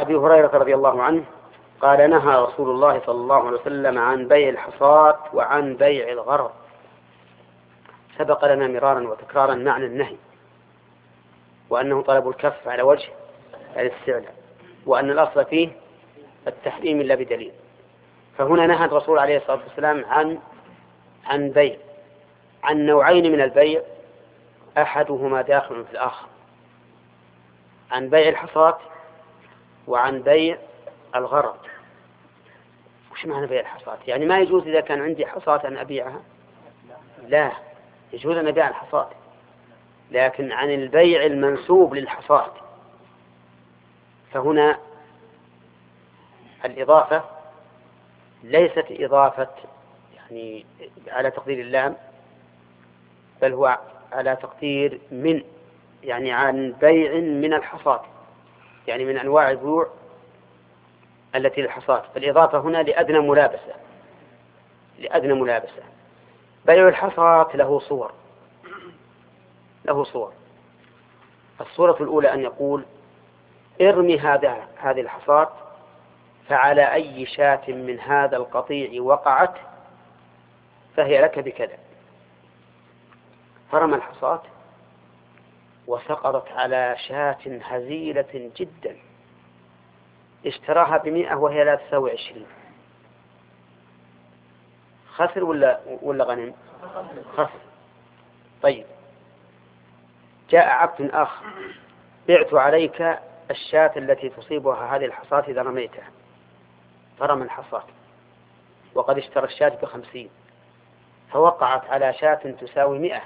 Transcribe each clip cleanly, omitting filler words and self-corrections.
أبي هريرة رضي الله عنه قال نهى رسول الله صلى الله عليه وسلم عن بيع الحصاة وعن بيع الغرر. سبق لنا مرارا وتكرارا معنى النهي، وأنه طلب الكف على وجه الاستعلاء، وأن الأصل فيه التحريم إلا بدليل. فهنا نهى الرسول عليه الصلاة والسلام عن بيع، عن نوعين من البيع أحدهما داخل في الآخر، عن بيع الحصاة وعن بيع الغرر. وش معنى بيع الحصاة؟ يعني ما يجوز إذا كان عندي حصاة أن أبيعها؟ لا، يجوز أن أبيع الحصاة، لكن عن البيع المنسوب للحصاة. فهنا الإضافة ليست إضافة يعني على تقدير اللام، بل هو على تقدير من، يعني عن بيع من الحصاة، يعني من أنواع البيوع التي للحصاة. فالإضافة هنا لأدنى ملابسة. بيع الحصاة له صور. الصورة الأولى أن يقول ارمي هذه الحصاة، فعلى أي شاة من هذا القطيع وقعت فهي لك بكذا. فرمى الحصاة وسقطت على شاة هزيلة جدا اشتراها ب100 وهي لا تساوي 20. خسر ولا غنم؟ خسر. طيب، جاء عبد آخر بعت عليك الشاة التي تصيبها هذه الحصاة إذا رميتها. فرمى الحصاة وقد اشترى الشاة ب50، فوقعت على شاة تساوي 100.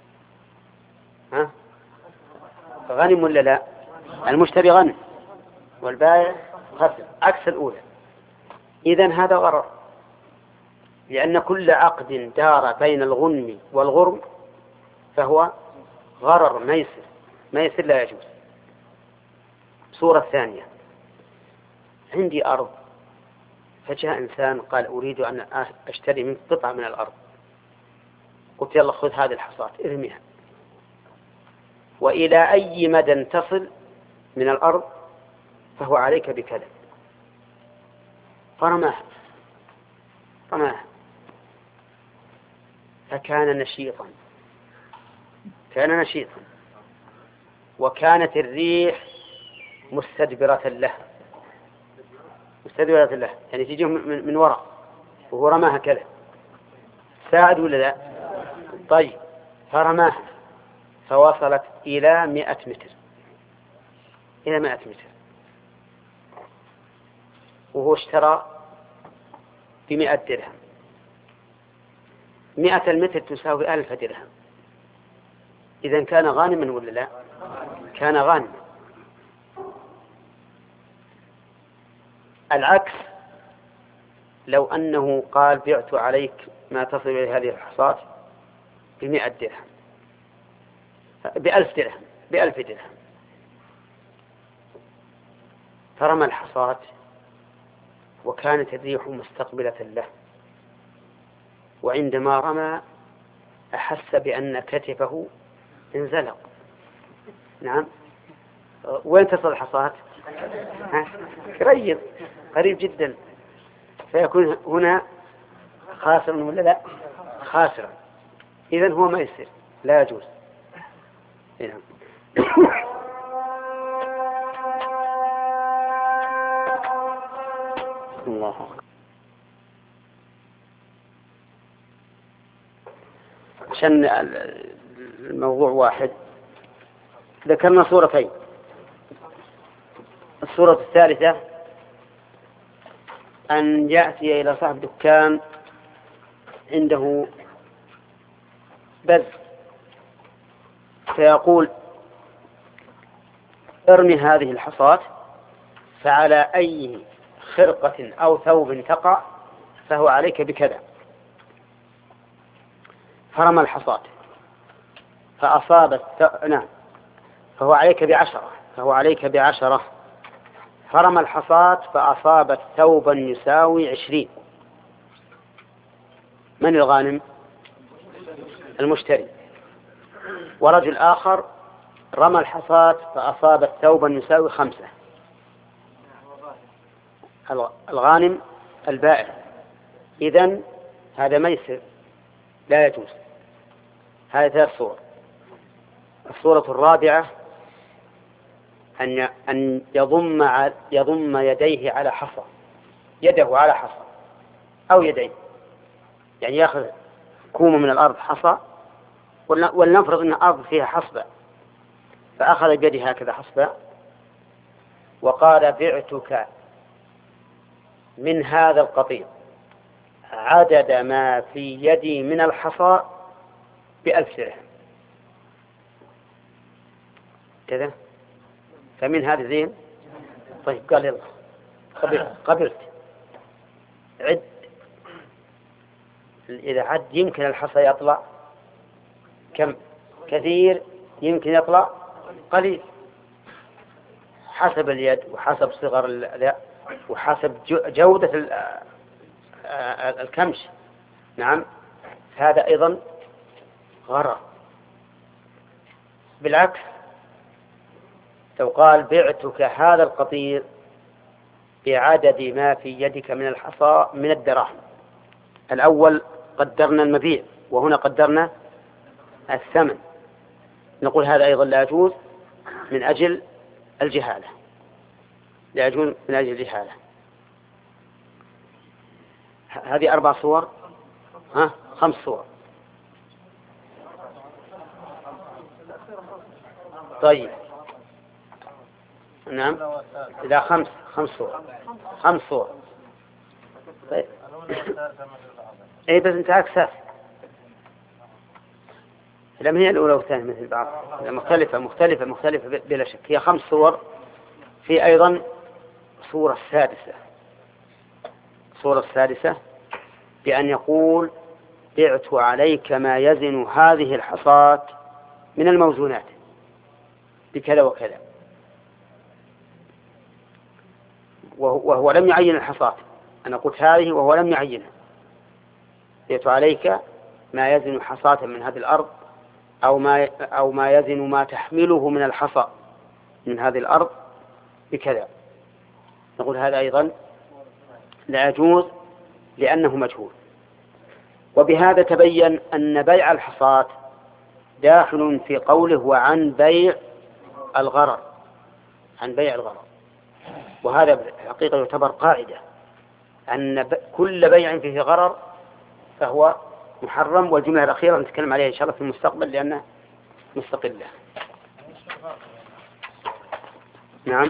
غنم ولا لا؟ المشتري غنم والبائع خسر، عكس الأولى. إذن هذا غرر، لأن كل عقد دار بين الغنم والغرم فهو غرر ميسر لا يجوز. صورة ثانية، عندي أرض، فجاء إنسان قال أريد أن أشتري منك قطعة من الأرض. قلت يلا خذ هذه الحصاة ارميها، وإلى أي مدى تصل من الأرض فهو عليك بكذا. فرماها فكان نشيطا، وكانت الريح مستدبرة له، يعني تجيه من وراء وهو رماها كذا. ساعد ولا لا؟ طيب، فرماها فوصلت إلى 100 متر، وهو اشترى ب100 درهم. 100 المتر تساوي 1000 درهم. إذن كان غانما ولا لا؟ كان غانما. العكس، لو أنه قال بعت عليك ما تصل إلى هذه الحصاة ب100 درهم، ب1000 درهم، فرمى الحصاة وكانت الريح مستقبلة له، وعندما رمى أحس بأن كتفه انزلق. نعم، وين تصل الحصاة؟ قريب جدا. فيكون هنا خاسرا ولا لا؟ خاسرا. إذن هو ميسر لا يجوز. نعم. الله. عشان الموضوع واحد ذكرنا صورتين. الصورة الثالثة أن يأتي إلى صاحب دكان عنده بذ فيقول ارمي هذه الحصاة، فعلى أي خرقة أو ثوب تقع فهو عليك بكذا. فرمى الحصاة فأصابت فهو عليك ب10. فرمى الحصاة فأصابت ثوبا يساوي 20. من الغانم؟ المشتري. ورجل آخر رمى الحصاة فأصابت ثوبا يساوي 5. الغانم البائع، إذن هذا ميسر لا يجوز. هذه 3 صور. الصورة الرابعة أن يضم يديه على حصى، يده على حصى أو يديه، يعني يأخذ كوم من الأرض حصى، ولنفرض أن الأرض فيها حصبة، فأخذ بيده هكذا حصبة وقال بعتك من هذا القطيع عدد ما في يدي من الحصى ب1000 درهم كذا. فمن هذا زين. طيب قال يلا قبلت عد. إذا عد يمكن الحصى يطلع كم كثير، يمكن يطلع قليل، حسب اليد وحسب صغر الأداء وحسب جودة الكمش. نعم، هذا أيضا غرر. بالعكس، لو قال بعتك هذا القطير بعدد ما في يدك من الحصى من الدراهم، الأول قدرنا المبيع وهنا قدرنا الثمن، نقول هذا أيضا لا يجوز من أجل الجهالة، لا يجوز من أجل الجهالة. هذه 4 صور، 5 صور. طيب نعم، إذا 5 صور، 5 صور. طيب إيه بس أنت عكسها، لم هي الأولى والثانية مثل بعض، مختلفة بلا شك. هي 5 صور. في أيضا صورة السادسة بأن يقول بعت عليك ما يزن هذه الحصاة من الموزونات بكذا وكذا، وهو لم يعين الحصاة. أنا قلت هذه وهو لم يعينها. بعت عليك ما يزن حصاة من هذه الأرض أو ما يزن ما تحمله من الحصى من هذه الأرض بكذا، نقول هذا أيضا لا يجوز لأنه مجهول. وبهذا تبين أن بيع الحصاة داخل في قوله وعن بيع الغرر، وهذا الحقيقة يعتبر قاعدة أن كل بيع فيه غرر فهو محرم. والجملة الأخيرة نتكلم عليها إن شاء الله في المستقبل لأنها مستقلة. نعم.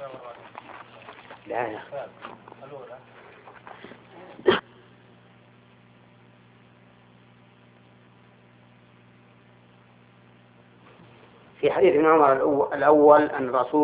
لا في حديث ابن عمر الأول أن الرسول